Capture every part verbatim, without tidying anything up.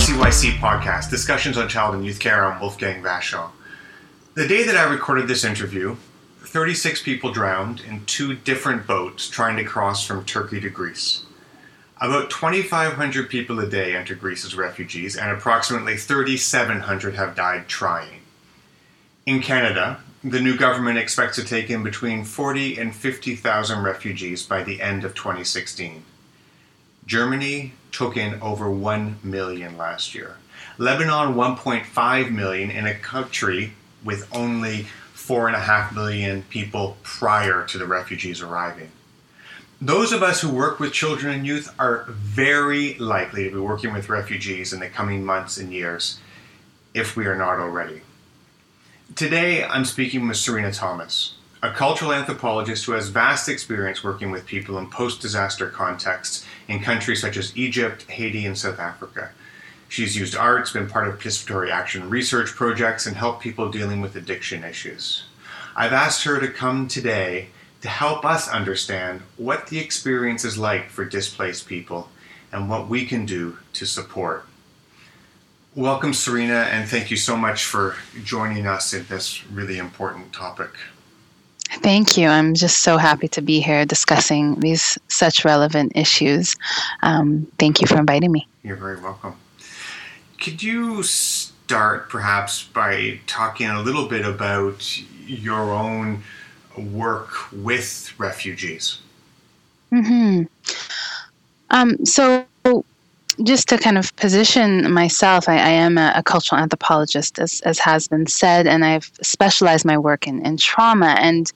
C Y C podcast, Discussions on Child and Youth Care. I'm Wolfgang Vachon. The day that I recorded this interview, thirty-six people drowned in two different boats trying to cross from Turkey to Greece. About twenty-five hundred people a day enter Greece as refugees, and approximately thirty-seven hundred have died trying. In Canada, the new government expects to take in between forty and fifty thousand refugees by the end of twenty sixteen. Germany took in over one million last year. Lebanon, one point five million in a country with only four point five million people prior to the refugees arriving. Those of us who work with children and youth are very likely to be working with refugees in the coming months and years, if we are not already. Today, I'm speaking with Serena Thomas, a cultural anthropologist who has vast experience working with people in post-disaster contexts in countries such as Egypt, Haiti, and South Africa. She's used arts, been part of participatory action research projects, and helped people dealing with addiction issues. I've asked her to come today to help us understand what the experience is like for displaced people and what we can do to support. Welcome, Serena, and thank you so much for joining us in this really important topic. Thank you. I'm just so happy to be here discussing these such relevant issues. Um, thank you for inviting me. You're very welcome. Could you start perhaps by talking a little bit about your own work with refugees? Mm-hmm. Um, so just to kind of position myself, I, I am a, a cultural anthropologist, as, as has been said, and I've specialized my work in, in trauma. And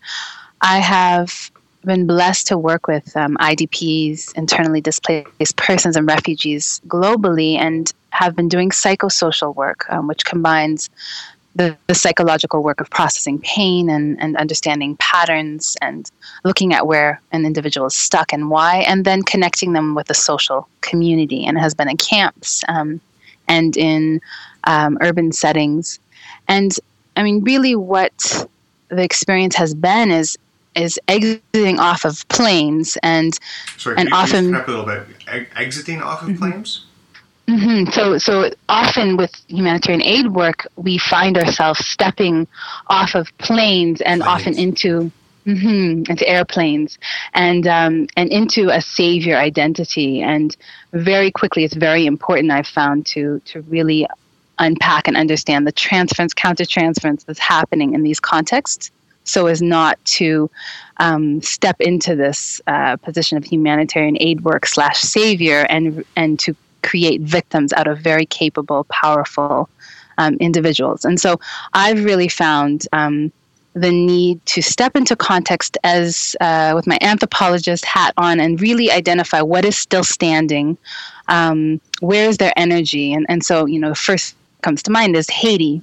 I have been blessed to work with um, I D Ps, internally displaced persons, and refugees globally, and have been doing psychosocial work, um, which combines the, the psychological work of processing pain and, and understanding patterns and looking at where an individual is stuck and why, and then connecting them with a social community. And it has been in camps um, and in um, urban settings. And I mean, really what the experience has been is is exiting off of planes and Sorry, and can you often please step a little bit. E- exiting off of mm-hmm. planes? Mm-hmm. So, so often with humanitarian aid work, we find ourselves stepping off of planes and planes. often into mm-hmm, into airplanes and um, and into a savior identity. And very quickly, it's very important, I've found, to to really unpack and understand the transference, countertransference that's happening in these contexts, so as not to um, step into this uh, position of humanitarian aid work slash savior and and to create victims out of very capable, powerful um, individuals. And so I've really found um, the need to step into context as uh, with my anthropologist hat on and really identify what is still standing, um, where is their energy. And, and so, you know, first comes to mind is Haiti.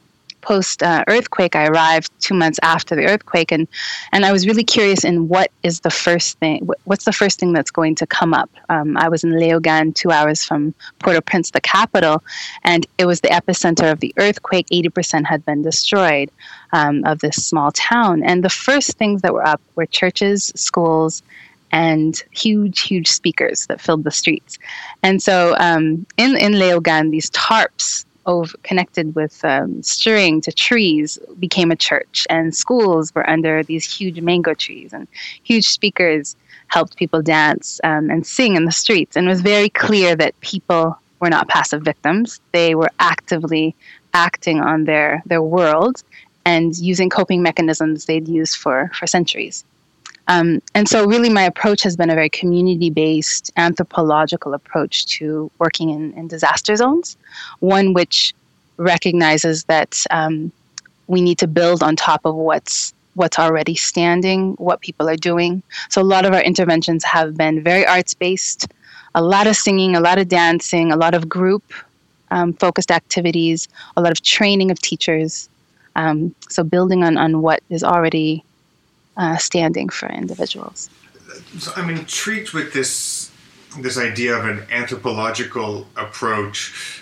Post uh, earthquake, I arrived two months after the earthquake, and and I was really curious in what is the first thing. What's the first thing that's going to come up? Um, I was in Léogâne, two hours from Port-au-Prince, the capital, and it was the epicenter of the earthquake. eighty percent had been destroyed um, of this small town, and the first things that were up were churches, schools, and huge, huge speakers that filled the streets. And so um, in in Léogâne, these tarps Over, connected with um, string to trees became a church, and schools were under these huge mango trees, and huge speakers helped people dance um, and sing in the streets. And it was very clear that people were not passive victims. They were actively acting on their, their world and using coping mechanisms they'd used for, for centuries. Um, and so really my approach has been a very community-based anthropological approach to working in, in disaster zones, one which recognizes that um, we need to build on top of what's what's already standing, what people are doing. So a lot of our interventions have been very arts-based, a lot of singing, a lot of dancing, a lot of group um, focused activities, a lot of training of teachers. Um, so building on, on what is already Uh, standing for individuals. So I'm intrigued with this this idea of an anthropological approach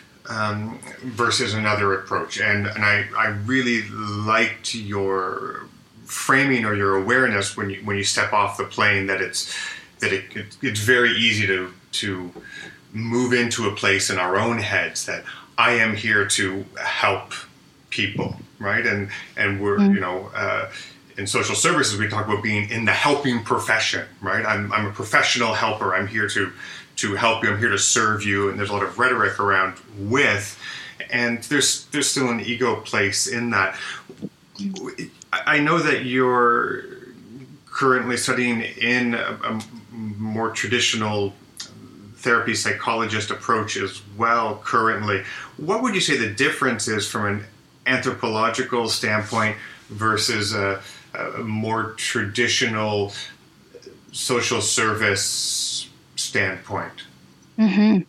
um, versus another approach, and and I, I really liked your framing or your awareness when you when you step off the plane that it's that it, it it's very easy to to move into a place in our own heads that I am here to help people, right? And and we're mm. you know uh, in social services we talk about being in the helping profession, right? I'm I'm a professional helper. I'm here to to help you. I'm here to serve you. And there's a lot of rhetoric around with, and there's there's still an ego place in that. I know that you're currently studying in a, a more traditional therapy psychologist approach as well currently. What would you say the difference is from an anthropological standpoint versus a, a more traditional social service standpoint? Mm-hmm.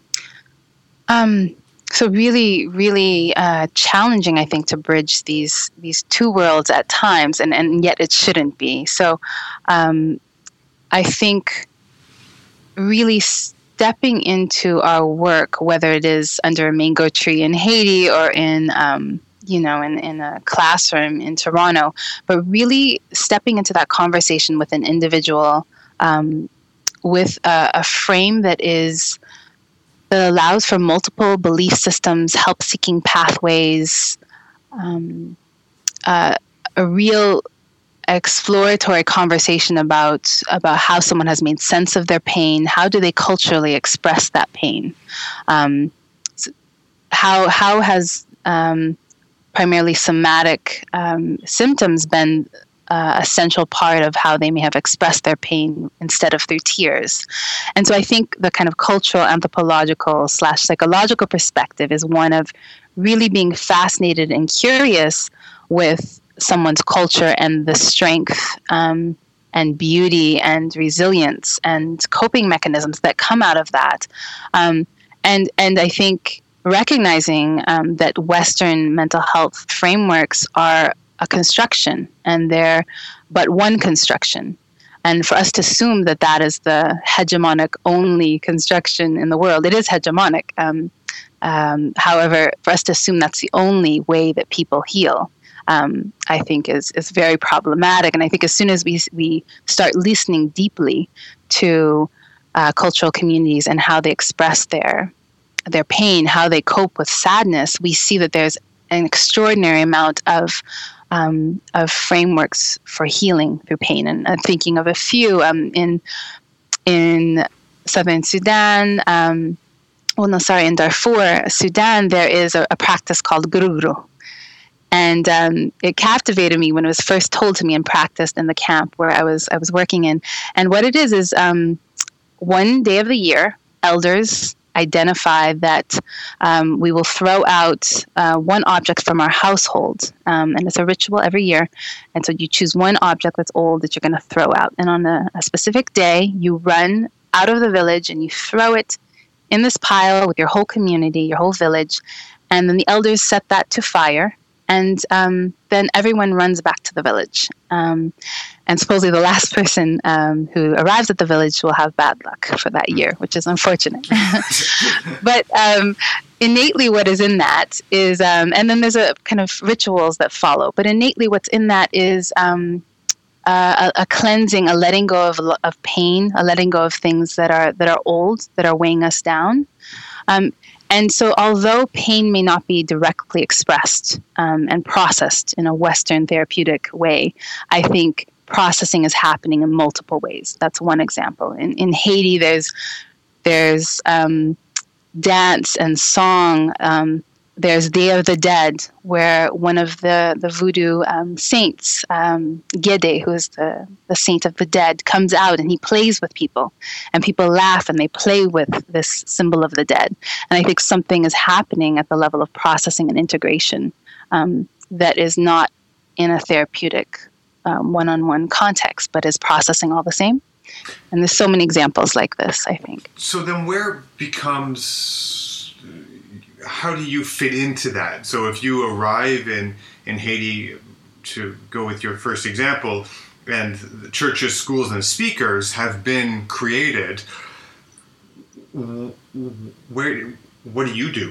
Um, so really, really uh, challenging, I think, to bridge these these two worlds at times, and, and yet it shouldn't be. So um, I think really stepping into our work, whether it is under a mango tree in Haiti or in, um, you know, in, in a classroom in Toronto, but really stepping into that conversation with an individual um, with a, a frame that is that allows for multiple belief systems, help-seeking pathways, um, uh, a real exploratory conversation about about how someone has made sense of their pain. How do they culturally express that pain? Um, how how has um, primarily somatic um, symptoms been uh, a central part of how they may have expressed their pain instead of through tears? And so I think the kind of cultural, anthropological slash psychological perspective is one of really being fascinated and curious with someone's culture and the strength um, and beauty and resilience and coping mechanisms that come out of that. Um, and and I think recognizing um, that Western mental health frameworks are a construction, and they're but one construction. And for us to assume that that is the hegemonic only construction in the world, it is hegemonic. Um, um, however, for us to assume that's the only way that people heal, Um, I think is is very problematic. And I think as soon as we we start listening deeply to uh, cultural communities and how they express their their pain, how they cope with sadness, we see that there's an extraordinary amount of um, of frameworks for healing through pain. And I'm thinking of a few um, in in Southern Sudan. Um, well, no, sorry, in Darfur, Sudan, there is a, a practice called guruguru. And um, it captivated me when it was first told to me and practiced in the camp where I was I was working in. And what it is is um, one day of the year, elders identify that um, we will throw out uh, one object from our household. Um, and it's a ritual every year. And so you choose one object that's old that you're going to throw out. And on a, a specific day, you run out of the village and you throw it in this pile with your whole community, your whole village. And then the elders set that to fire. And um, then everyone runs back to the village. Um, and supposedly the last person um, who arrives at the village will have bad luck for that year, which is unfortunate. But um, innately what is in that is, um, and then there's a kind of rituals that follow, but innately what's in that is um, uh, a, a cleansing, a letting go of, of pain, a letting go of things that are that are old, that are weighing us down. Um, And so although pain may not be directly expressed um, and processed in a Western therapeutic way, I think processing is happening in multiple ways. That's one example. In, in Haiti, there's there's um, dance and song. Um, there's Day of the Dead, where one of the, the voodoo um, saints, um, Gede, who is the, the saint of the dead, comes out and he plays with people. And people laugh and they play with this symbol of the dead. And I think something is happening at the level of processing and integration um, that is not in a therapeutic um, one-on-one context, but is processing all the same. And there's so many examples like this, I think. So then where becomes... how do you fit into that? So if you arrive in, in Haiti, to go with your first example, and the churches, schools, and speakers have been created, where, what do you do?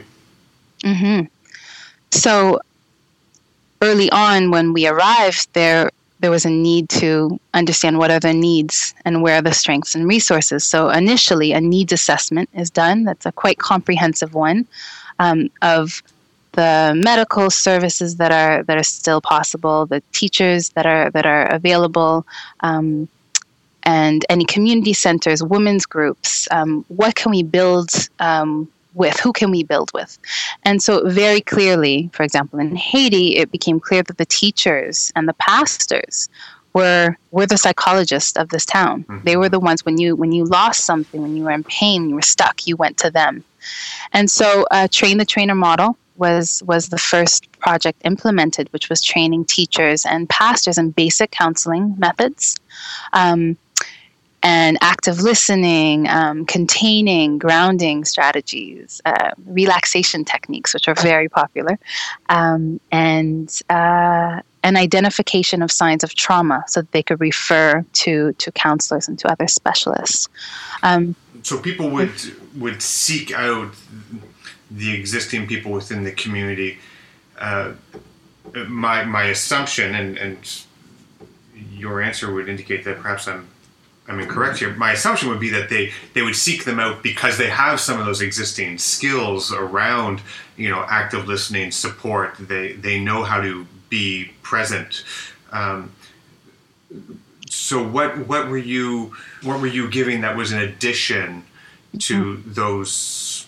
Mm-hmm. So early on when we arrived, there there was a need to understand what are their needs and where are the strengths and resources. So initially, a needs assessment is done. That's a quite comprehensive one um, of the medical services that are that are still possible, the teachers that are that are available, um, and any community centers, women's groups. Um, what can we build um, with? Who can we build with? And so very clearly, for example, in Haiti, it became clear that the teachers and the pastors were were the psychologists of this town. Mm-hmm. They were the ones when you when you lost something, when you were in pain, you were stuck, you went to them. And so uh, Train the Trainer model was was the first project implemented, which was training teachers and pastors in basic counseling methods, um, and active listening, um, containing, grounding strategies, uh, relaxation techniques, which are very popular, um, and uh, an identification of signs of trauma so that they could refer to, to counselors and to other specialists. Um, so people would would seek out the existing people within the community. Uh, my my assumption, and, and your answer would indicate that perhaps I'm I'm incorrect here. My assumption would be that they, they would seek them out because they have some of those existing skills around, you know, active listening, support. They they know how to be present. Um, so what what were you what were you giving that was an addition to mm-hmm. those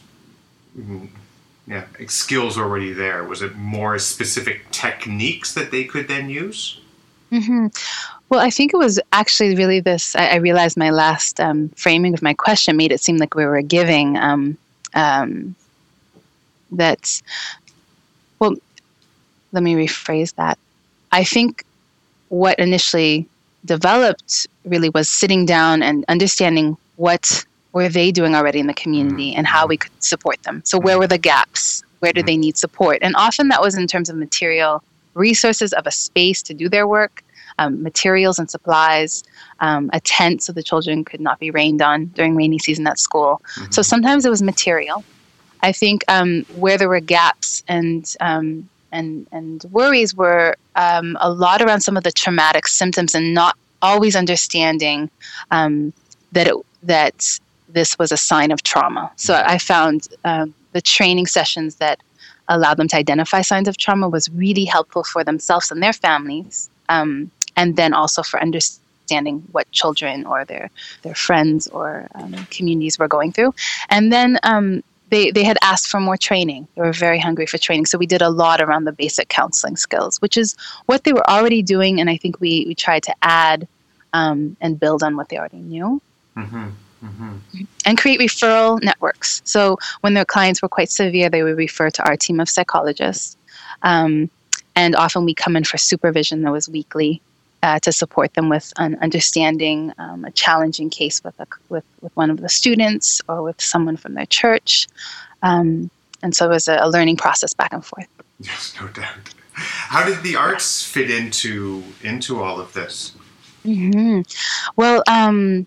yeah skills already there? Was it more specific techniques that they could then use? Mm-hmm. Well, I think it was actually really this. I, I realized my last um, framing of my question made it seem like we were giving um, um, that. Well, let me rephrase that. I think what initially developed really was sitting down and understanding what were they doing already in the community and how we could support them. So where were the gaps? Where did they need support? And often that was in terms of material resources of a space to do their work, um, materials and supplies, um, a tent so the children could not be rained on during rainy season at school. Mm-hmm. So sometimes it was material. I think um, where there were gaps and um, and and worries were um, a lot around some of the traumatic symptoms and not always understanding um, that it, that this was a sign of trauma. So I found um, the training sessions that allowed them to identify signs of trauma was really helpful for themselves and their families, um, and then also for understanding what children or their their friends or um, communities were going through. And then um, they they had asked for more training. They were very hungry for training, so we did a lot around the basic counseling skills, which is what they were already doing, and I think we we tried to add um, and build on what they already knew. Mm-hmm. Mm-hmm. And create referral networks. So when their clients were quite severe, they would refer to our team of psychologists. Um, and often we come in for supervision that was weekly uh, to support them with an understanding um, a challenging case with, a, with with one of the students or with someone from their church. Um, and so it was a, a learning process back and forth. Yes, no doubt. How did the arts fit into into all of this? Mm-hmm. Well, um,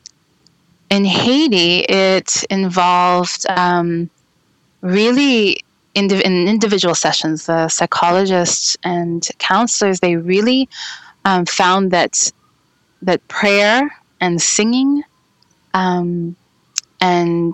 in Haiti, it involved um, really indiv- in individual sessions. The psychologists and counselors, they really um, found that that prayer and singing um, and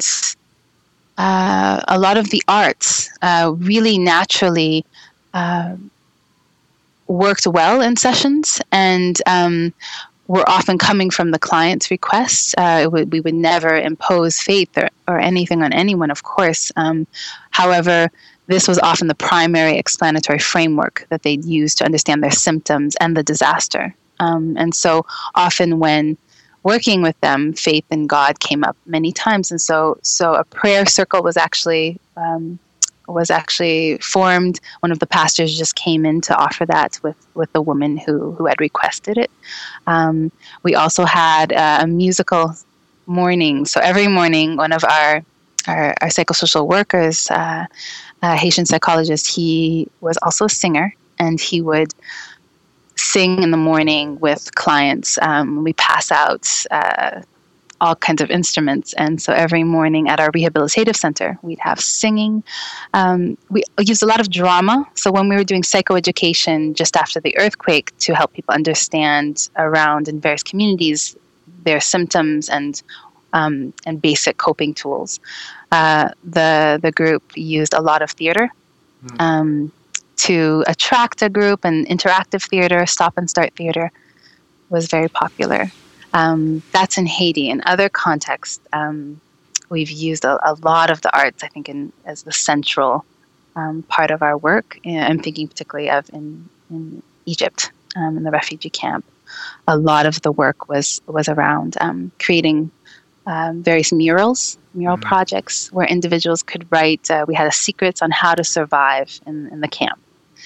uh, a lot of the arts uh, really naturally uh, worked well in sessions, and um, were often coming from the client's requests. Uh, would, we would never impose faith or, or anything on anyone, of course. Um, however, this was often the primary explanatory framework that they'd use to understand their symptoms and the disaster. Um, and so often when working with them, faith in God came up many times. And so so a prayer circle was actually um, was actually formed. One of the pastors just came in to offer that with, with the woman who, who had requested it. Um, we also had uh, a musical morning. So every morning, one of our our, our psychosocial workers, uh, a Haitian psychologist, he was also a singer, and he would sing in the morning with clients. Um, we pass out uh, all kinds of instruments. And so every morning at our rehabilitative center, we'd have singing. Um, we used a lot of drama. So when we were doing psychoeducation just after the earthquake to help people understand around in various communities their symptoms and um, and basic coping tools, uh, the the group used a lot of theater mm. um, to attract a group, and interactive theater, stop and start theater was very popular. Um, that's in Haiti. In other contexts, um, we've used a, a lot of the arts, I think, in, as the central um, part of our work. I'm thinking particularly of in, in Egypt, um, in the refugee camp. A lot of the work was, was around um, creating um, various murals, mural mm-hmm. projects, where individuals could write. Uh, we had a secrets on how to survive in, in the camp.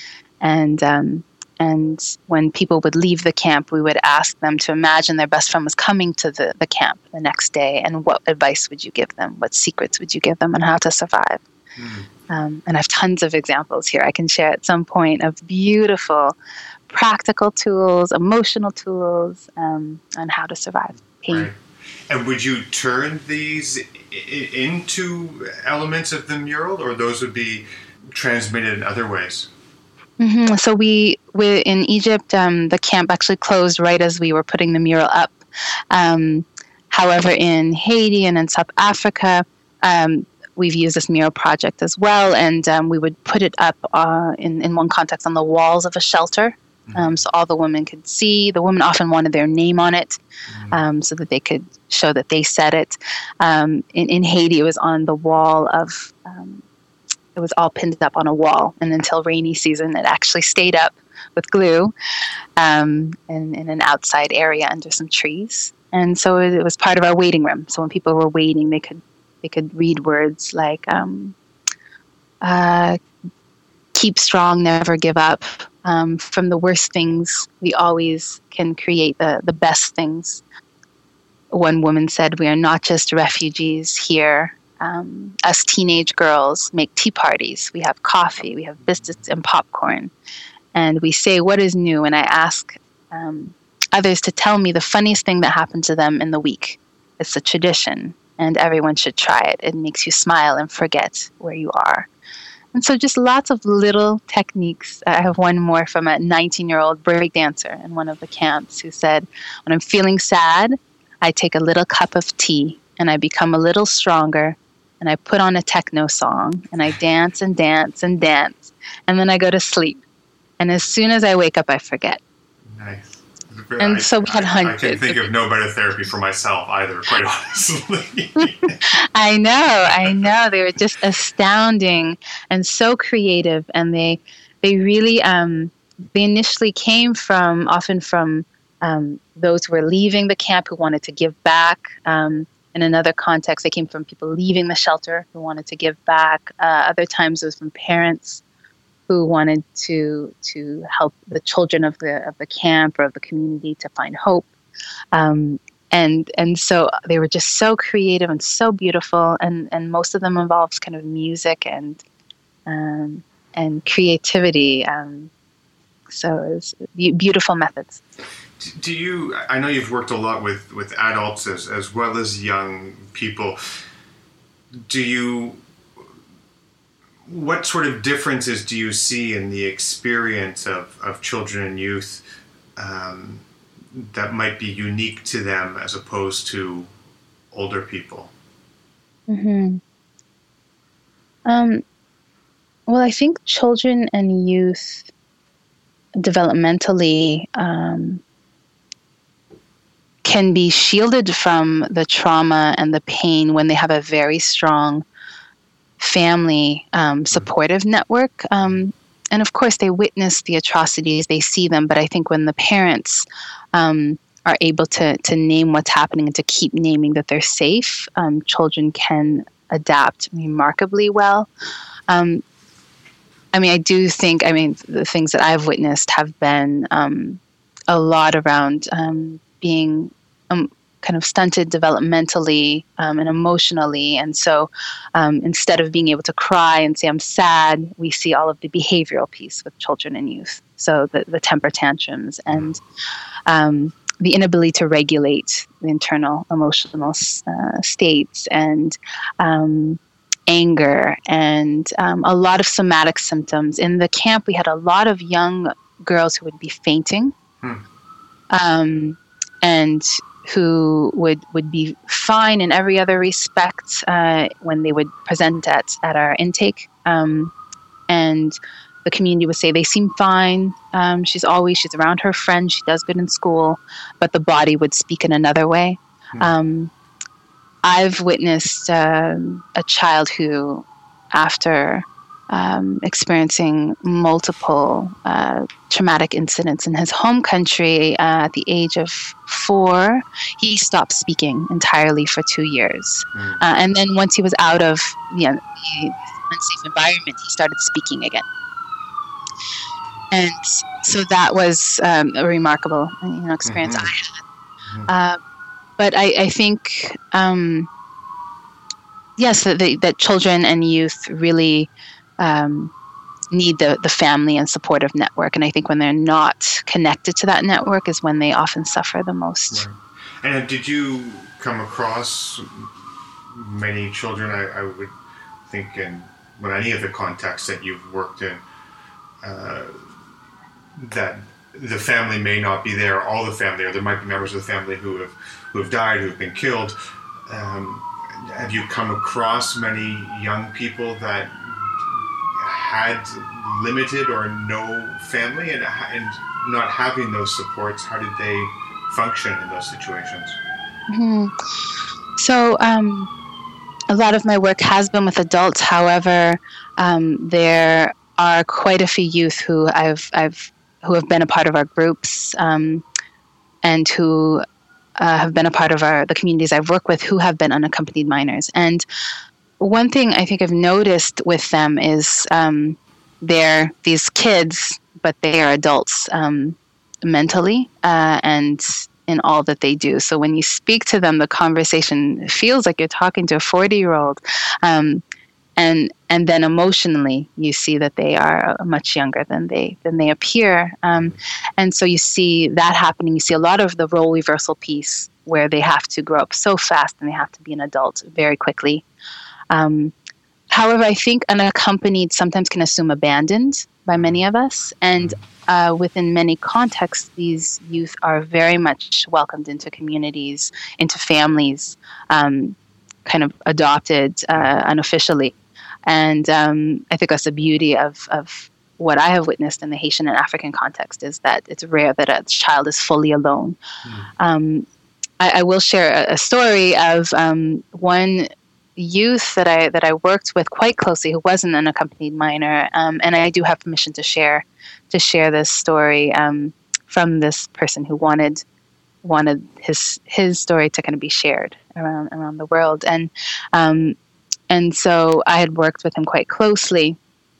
And um, And when people would leave the camp, we would ask them to imagine their best friend was coming to the, the camp the next day, and what advice would you give them? What secrets would you give them on how to survive? Mm. Um, and I have tons of examples here I can share at some point of beautiful practical tools, emotional tools um, on how to survive pain. Right. And would you turn these I- into elements of the mural, or those would be transmitted in other ways? Mm-hmm. So we, we in Egypt, um, the camp actually closed right as we were putting the mural up. Um, however, in Haiti and in South Africa, um, we've used this mural project as well, and um, we would put it up uh, in, in one context on the walls of a shelter, um, so all the women could see. The women often wanted their name on it, um, so that they could show that they said it. Um, in, in Haiti, it was on the wall of... Um, It was all pinned up on a wall, and until rainy season, it actually stayed up with glue um, in, in an outside area under some trees. And so it, it was part of our waiting room. So when people were waiting, they could they could read words like um, uh, "keep strong, never give up." Um, from the worst things, we always can create the the best things. One woman said, "We are not just refugees here. Um, us teenage girls make tea parties. We have coffee, we have biscuits and popcorn. And we say, what is new?" And I ask um, others to tell me the funniest thing that happened to them in the week. It's a tradition, and everyone should try it. It makes you smile and forget where you are. And so just lots of little techniques. I have one more from a nineteen-year-old break dancer in one of the camps who said, when I'm feeling sad, I take a little cup of tea and I become a little stronger. And I put on a techno song, and I dance and dance and dance, and then I go to sleep. And as soon as I wake up, I forget. Nice. And I, so we had hundreds. I can think of no better therapy for myself either, quite honestly. I know, I know. They were just astounding and so creative, and they they really um, they initially came from often from um, those who were leaving the camp who wanted to give back. Um, In another context, they came from people leaving the shelter who wanted to give back. Uh, other times, it was from parents who wanted to to help the children of the of the camp or of the community to find hope. Um, and and so they were just so creative and so beautiful. And, and most of them involved kind of music and um, and creativity. Um, so it was beautiful methods. Do you, I know you've worked a lot with, with adults as, as well as young people. Do you, what sort of differences do you see in the experience of, of children and youth um, that might be unique to them as opposed to older people? Mm-hmm. Um, well, I think children and youth developmentally um, can be shielded from the trauma and the pain when they have a very strong family um, supportive network. Um, and of course, they witness the atrocities, they see them. But I think when the parents um, are able to, to name what's happening and to keep naming that they're safe, um, children can adapt remarkably well. Um, I mean, I do think, I mean, the things that I've witnessed have been um, a lot around um, being um, kind of stunted developmentally um, and emotionally. And so um, instead of being able to cry and say, I'm sad, we see all of the behavioral piece with children and youth. So the, the temper tantrums and um, the inability to regulate the internal emotional uh, states and um, anger and um, a lot of somatic symptoms. In the camp, we had a lot of young girls who would be fainting hmm. um, and who would, would be fine in every other respect uh, when they would present at, at our intake. Um, and the community would say they seem fine. Um, she's always, she's around her friends. She does good in school, but the body would speak in another way. Mm. Um, I've witnessed uh, a child who, after um, experiencing multiple uh, traumatic incidents in his home country uh, at the age of four, he stopped speaking entirely for two years. Mm. Uh, and then once he was out of you know, the unsafe environment, he started speaking again. And so that was um, a remarkable you know, experience mm-hmm. I had. Mm-hmm. Uh, but I, I think, um, yes, that, that children and youth really um, need the, the family and supportive network. And I think when they're not connected to that network is when they often suffer the most. Right. And did you come across many children, I, I would think, in well, any of the contexts that you've worked in, uh, that the family may not be there, all the family, or there might be members of the family who have who have died, who have been killed. Um, have you come across many young people that had limited or no family, and and not having those supports? How did they function in those situations? Mm-hmm. So um, a lot of my work has been with adults. However, um, there are quite a few youth who I've I've who have been a part of our groups um, and who uh, have been a part of our the communities I've worked with who have been unaccompanied minors. And one thing I think I've noticed with them is um, they're these kids, but they are adults um, mentally uh, and in all that they do. So when you speak to them, the conversation feels like you're talking to a forty-year-old. Um, And and then emotionally, you see that they are much younger than they than they appear. Um, and so you see that happening. You see a lot of the role reversal piece where they have to grow up so fast and they have to be an adult very quickly. Um, however, I think unaccompanied sometimes can assume abandoned by many of us. And uh, within many contexts, these youth are very much welcomed into communities, into families, um, kind of adopted uh, unofficially. And um, I think that's the beauty of, of what I have witnessed in the Haitian and African context is that it's rare that a child is fully alone. Mm. Um, I, I will share a, a story of um, one youth that I that I worked with quite closely who wasn't an accompanied minor, um, and I do have permission to share to share this story um, from this person who wanted wanted his his story to kind of be shared around around the world. And um, And so I had worked with him quite closely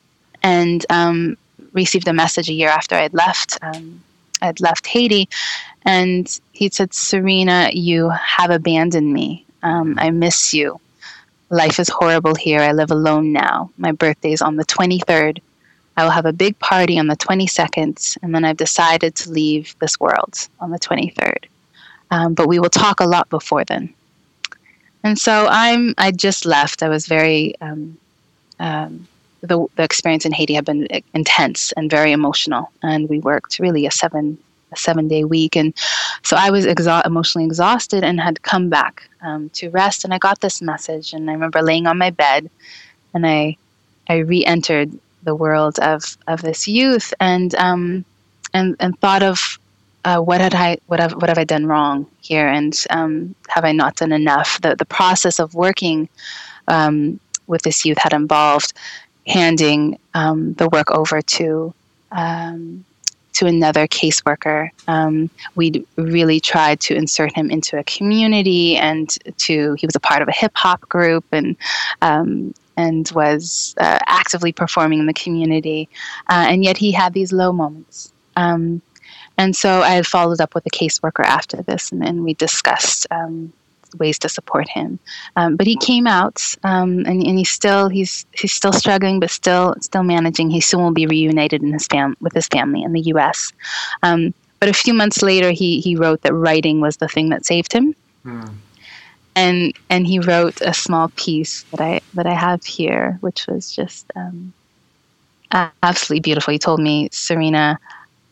and um, received a message a year after I had left. Um, I had left Haiti, and he said, "Serena, you have abandoned me. Um, I miss you. Life is horrible here. I live alone now. My birthday is on the twenty-third. I will have a big party on the twenty-second, and then I've decided to leave this world on the twenty-third. Um, but we will talk a lot before then." And so I'm. I just left. I was very. Um, um, the the experience in Haiti had been intense and very emotional, and we worked really a seven a seven day week, and so I was exa- emotionally exhausted and had come back um, to rest. And I got this message, and I remember laying on my bed, and I I re-entered the world of of this youth, and um and and thought of. Uh, what had I? What have? What have I done wrong here? And um, have I not done enough? The the process of working um, with this youth had involved handing um, the work over to um, to another caseworker. Um, we really tried to insert him into a community, and to he was a part of a hip hop group, and um, and was uh, actively performing in the community, uh, and yet he had these low moments. Um, And so I had followed up with a caseworker after this, and, and we discussed um, ways to support him. Um, but he came out, um, and, and he's still he's he's still struggling, but still still managing. He soon will be reunited in his fam with his family in the U S. Um, but a few months later, he he wrote that writing was the thing that saved him. Mm. And and he wrote a small piece that I that I have here, which was just um, absolutely beautiful. He told me, Serena,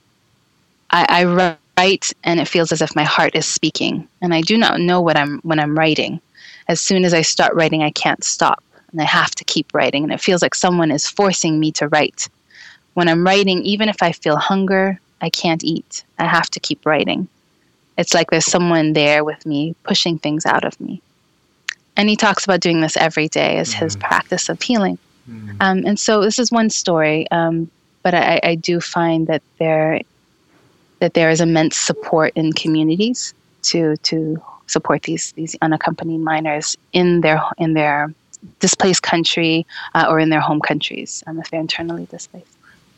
I, I write and it feels as if my heart is speaking, and I do not know what I'm when I'm writing. As soon as I start writing, I can't stop, and I have to keep writing, and it feels like someone is forcing me to write. When I'm writing, even if I feel hunger, I can't eat. I have to keep writing. It's like there's someone there with me pushing things out of me. And he talks about doing this every day as mm-hmm. his practice of healing. Mm-hmm. Um, and so this is one story, um, but I, I do find that there that there is immense support in communities to to support these these unaccompanied minors in their in their displaced country uh, or in their home countries um, if they're internally displaced.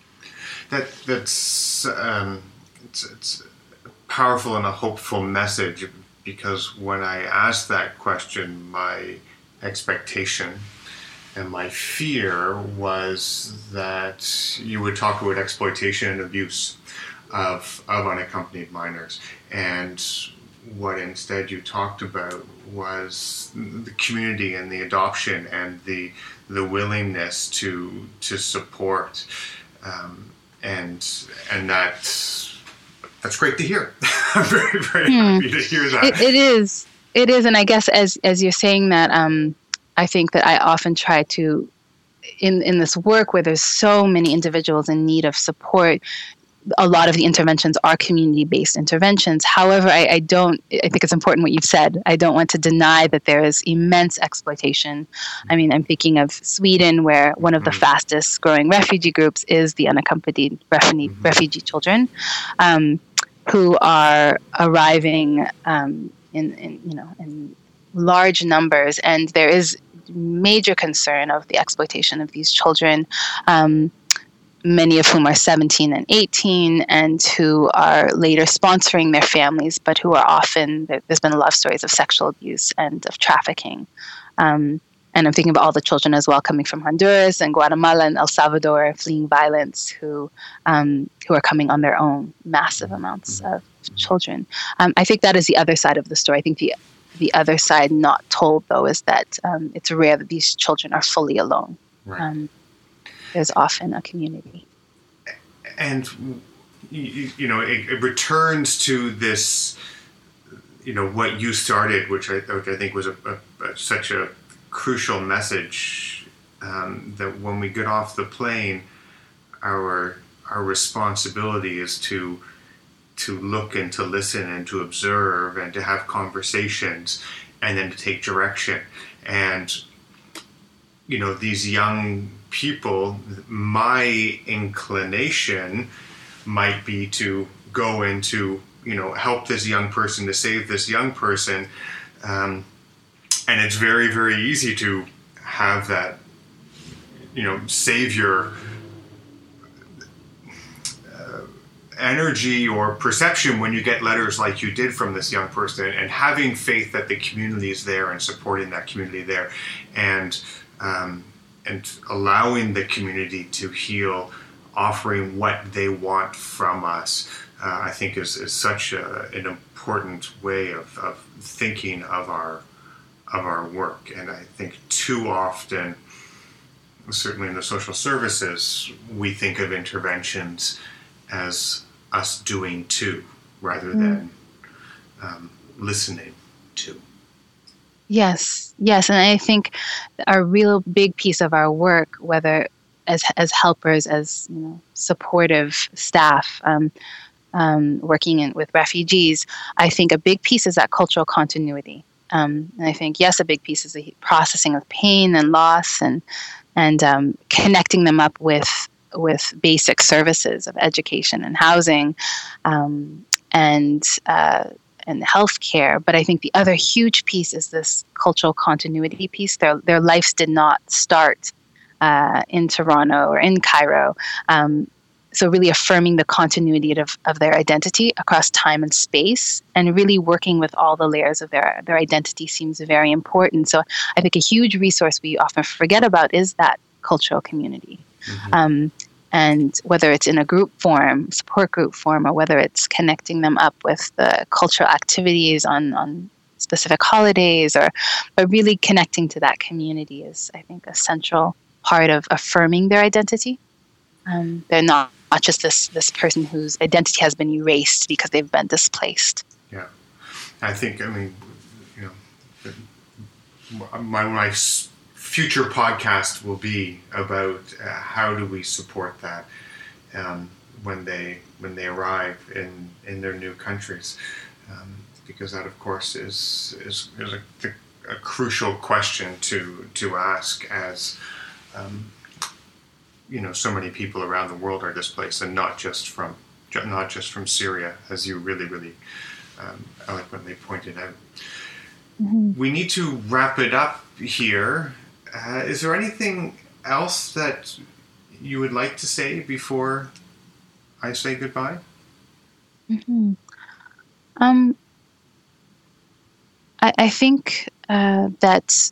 That that's um, it's, it's a powerful and a hopeful message, because when I asked that question, my expectation and my fear was that you would talk about exploitation and abuse of of unaccompanied minors, and what instead you talked about was the community and the adoption and the the willingness to to support. Um, And and that's that's great to hear. I'm very very hmm. happy to hear that. It, it is, it is, and I guess as as you're saying that, um, I think that I often try to, in in this work where there's so many individuals in need of support, a lot of the interventions are community-based interventions. However, I, I don't, I think it's important what you've said. I don't want to deny that there is immense exploitation. I mean, I'm thinking of Sweden, where one of the mm-hmm. fastest growing refugee groups is the unaccompanied refugee, mm-hmm. refugee children, um, who are arriving um, in, in, you know, in large numbers. And there is major concern of the exploitation of these children, um, many of whom are seventeen and eighteen, and who are later sponsoring their families, but who are often, there's been a lot of stories of sexual abuse and of trafficking. Um, and I'm thinking about all the children as well coming from Honduras and Guatemala and El Salvador, fleeing violence, who um, who are coming on their own, massive amounts of children. Um, I think that is the other side of the story. I think the the other side not told, though, is that um, it's rare that these children are fully alone. Right. Um, There's often a community. And, you, you know, it, it returns to this, you know, what you started, which I, which I think was a, a, a, such a crucial message, um, that when we get off the plane, our our responsibility is to to look and to listen and to observe and to have conversations and then to take direction. And, you know, these young people, my inclination might be to go into, you know, help this young person, to save this young person. Um, and it's very, very easy to have that, you know, savior uh, energy or perception when you get letters like you did from this young person, and having faith that the community is there and supporting that community there. And, um, and allowing the community to heal, offering what they want from us, uh, I think is, is such a, an important way of, of thinking of our of our work. And I think too often, certainly in the social services, we think of interventions as us doing to, rather mm. than um, listening to. Yes, yes, and I think a real big piece of our work, whether as as helpers, as you know, supportive staff, um, um, working in, with refugees, I think a big piece is that cultural continuity. Um, and I think yes, a big piece is the processing of pain and loss, and and um, connecting them up with with basic services of education and housing, um, and uh, and healthcare. But I think the other huge piece is this cultural continuity piece. Their their lives did not start uh, in Toronto or in Cairo. Um, so really affirming the continuity of, of their identity across time and space, and really working with all the layers of their, their identity seems very important. So I think a huge resource we often forget about is that cultural community. Mm-hmm. Um, And whether it's in a group form, support group form, or whether it's connecting them up with the cultural activities on, on specific holidays, or but really connecting to that community is, I think, a central part of affirming their identity. Um, they're not, not just this this person whose identity has been erased because they've been displaced. Yeah, I think, I mean, you know, my, my future podcast will be about uh, how do we support that um, when they when they arrive in, in their new countries, um, because that, of course, is is, is a, a crucial question to to ask as. Um, you know, so many people around the world are displaced, and not just from not just from Syria, as you really, really um, eloquently pointed out. Mm-hmm. We need to wrap it up here. Uh, is there anything else that you would like to say before I say goodbye? Mm-hmm. Um, I, I think uh, that.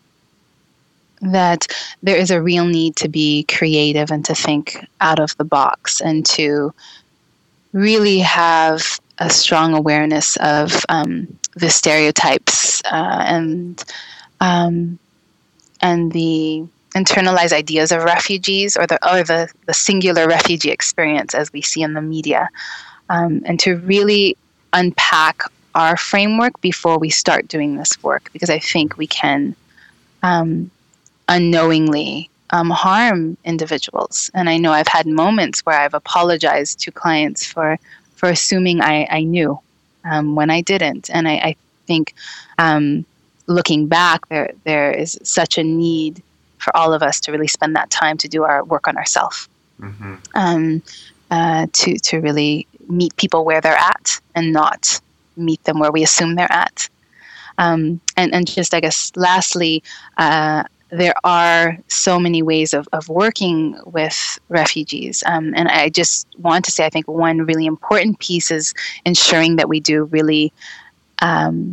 that there is a real need to be creative and to think out of the box and to really have a strong awareness of um, the stereotypes uh, and um, and the internalized ideas of refugees, or the or the, the singular refugee experience as we see in the media, um, and to really unpack our framework before we start doing this work, because I think we can um, unknowingly um, harm individuals. And I know I've had moments where I've apologized to clients for, for assuming I, I knew um, when I didn't. And I, I think um, looking back, there there is such a need for all of us to really spend that time to do our work on ourselves, mm-hmm. um, uh, to, to really meet people where they're at and not meet them where we assume they're at. Um, and, and just, I guess, lastly, uh, there are so many ways of, of working with refugees. Um, and I just want to say, I think one really important piece is ensuring that we do really, um,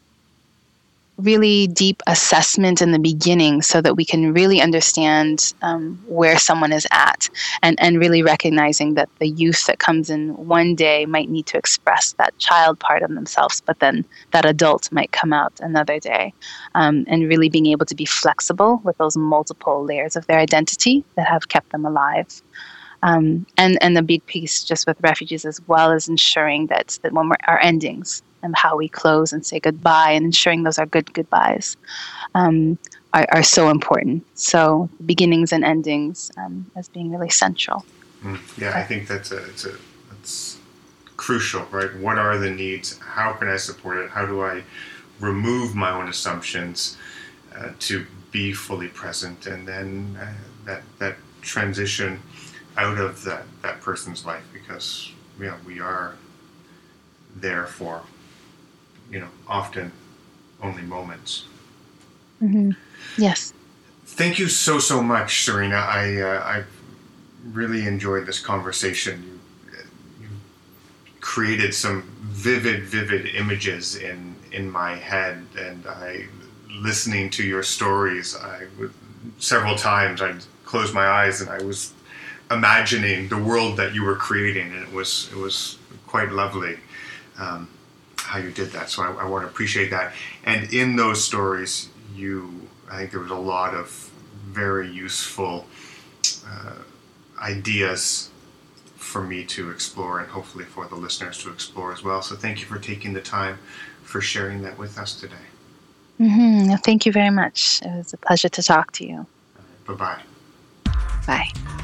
really deep assessment in the beginning so that we can really understand um, where someone is at, and, and really recognizing that the youth that comes in one day might need to express that child part of themselves, but then that adult might come out another day, um, and really being able to be flexible with those multiple layers of their identity that have kept them alive. Um, and, and the big piece just with refugees as well is ensuring that, that when we're, our endings and how we close and say goodbye, and ensuring those are good goodbyes, um, are, are so important. So beginnings and endings um, as being really central. Mm, yeah, I think that's a, it's a that's crucial, right? What are the needs? How can I support it? How do I remove my own assumptions uh, to be fully present, and then uh, that that transition out of that, that person's life, because you know, we are there for, you know, often only moments. Mm-hmm. Yes. Thank you so, so much, Serena. I uh, I really enjoyed this conversation. You, you created some vivid, vivid images in, in my head, and I, listening to your stories, I would, several times I'd close my eyes and I was imagining the world that you were creating, and it was it was quite lovely. Um, how you did that. So I, I want to appreciate that. And in those stories, you, I think there was a lot of very useful uh, ideas for me to explore, and hopefully for the listeners to explore as well. So thank you for taking the time for sharing that with us today. Mm-hmm. Thank you very much. It was a pleasure to talk to you. Bye-bye. Bye.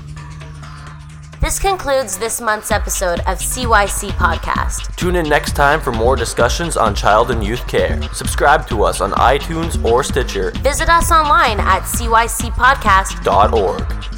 This concludes this month's episode of C Y C Podcast. Tune in next time for more discussions on child and youth care. Subscribe to us on iTunes or Stitcher. Visit us online at c y c podcast dot org.